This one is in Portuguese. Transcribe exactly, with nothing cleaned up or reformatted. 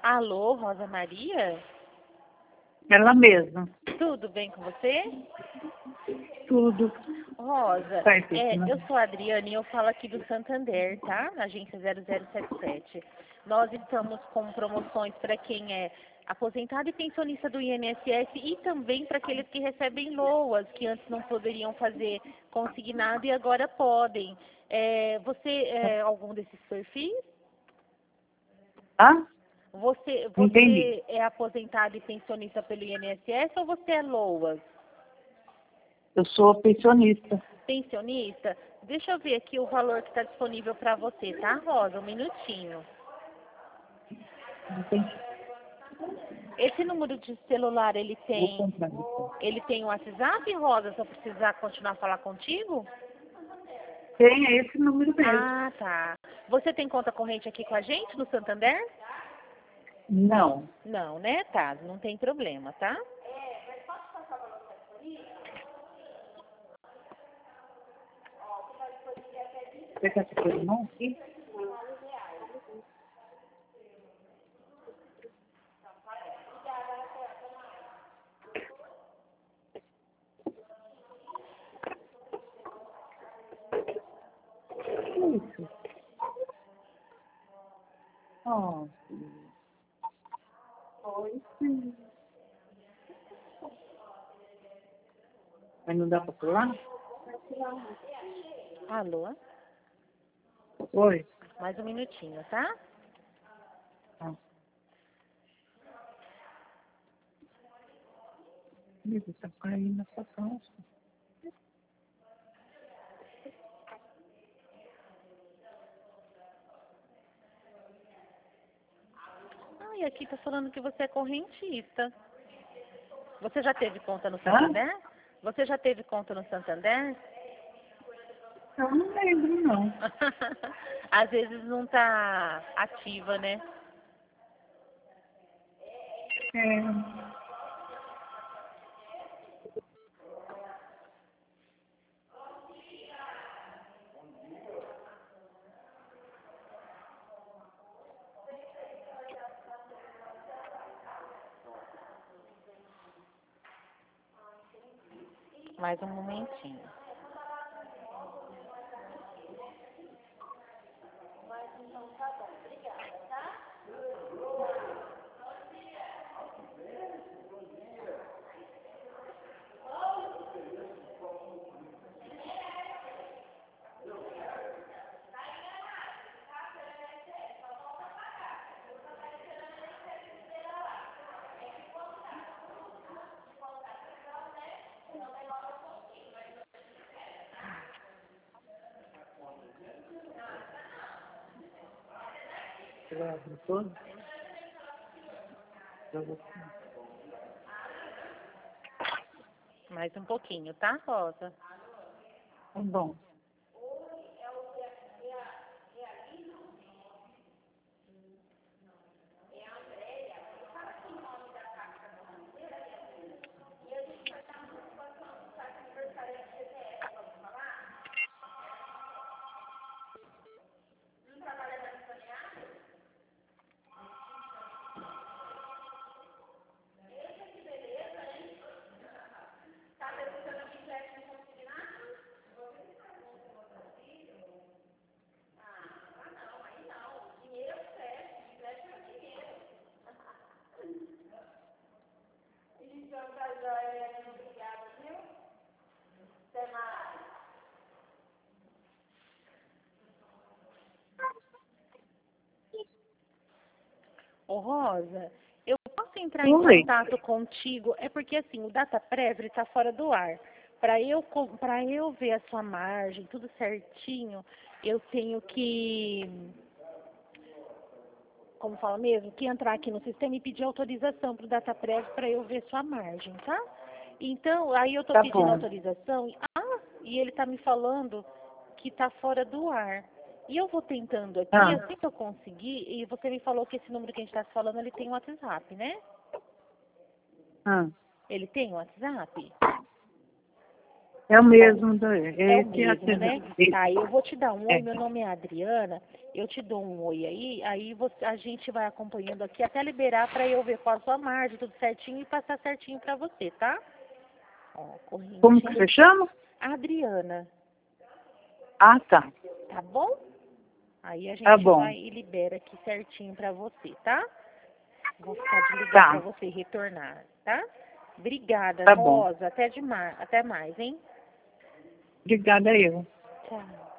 Alô, Rosa Maria? Ela mesma. Tudo bem com você? Tudo. Rosa, Tá, isso, é, né? eu sou a Adriane e eu falo aqui do Santander, tá? Agência zero zero sete sete. Nós estamos com promoções para quem é aposentado e pensionista do I N S S e também para aqueles que recebem LOAS, que antes não poderiam fazer consignado e agora podem. É, você é algum desses perfis? Ah? Você, Entendi. você é aposentado e pensionista pelo I N S S ou você é LOAS? Eu sou pensionista. Pensionista? Deixa eu ver aqui o valor que está disponível para você, tá, Rosa? Um minutinho. Entendi. Esse número de celular, ele Vou tem, comprar isso. ele tem o WhatsApp, Rosa, se eu precisar continuar a falar contigo? Tem, é esse número mesmo. Ah, tá. Você tem conta corrente aqui com a gente no Santander? Não. Não, né? Tá, não tem problema, tá? Você quer que eu não aqui? Que isso? Oh, Oi, sim. Mas não dá pra pular? Alô? Oi. Mais um minutinho, tá? Ah. Amigo, tá caindo na sua calça. Ah, e aqui tá falando que você é correntista. Você já teve conta no Hã? Santander? Você já teve conta no Santander? Eu não lembro, não. Às vezes não tá ativa, né? É. Mais um momentinho. Você vai abrir todo? Eu vou. Mais um pouquinho, tá, Rosa? Tá bom. Ô, Rosa, eu posso entrar em Oi. contato contigo? É porque, assim, o DataPrev está fora do ar. Para eu, para eu ver a sua margem, tudo certinho, eu tenho que, como fala mesmo, que entrar aqui no sistema e pedir autorização para o DataPrev para eu ver sua margem, tá? Então, aí eu estou Tá pedindo bom. autorização. e- Ah, e ele está me falando que está fora do ar. E eu vou tentando aqui, Ah, assim que eu conseguir, e você me falou que esse número que a gente está falando, ele tem um WhatsApp, né? ah. Ele tem um WhatsApp? É o mesmo. Do, É o esse mesmo, né? esse- Tá, eu vou te dar um oi, é. meu nome é Adriana, eu te dou um oi aí, aí você, a gente vai acompanhando aqui até liberar pra eu ver qual a sua margem, tudo certinho e passar certinho pra você, tá? Ó, correntinha. Como que você chama? Adriana, Ah, tá. tá bom? Aí a Tá gente bom. vai e libera aqui certinho pra você, tá? Vou ficar de ligar Tá. pra você retornar, tá? Obrigada, Tá bom. Rosa. Até, demais, até mais, hein? Obrigada eu. Tchau.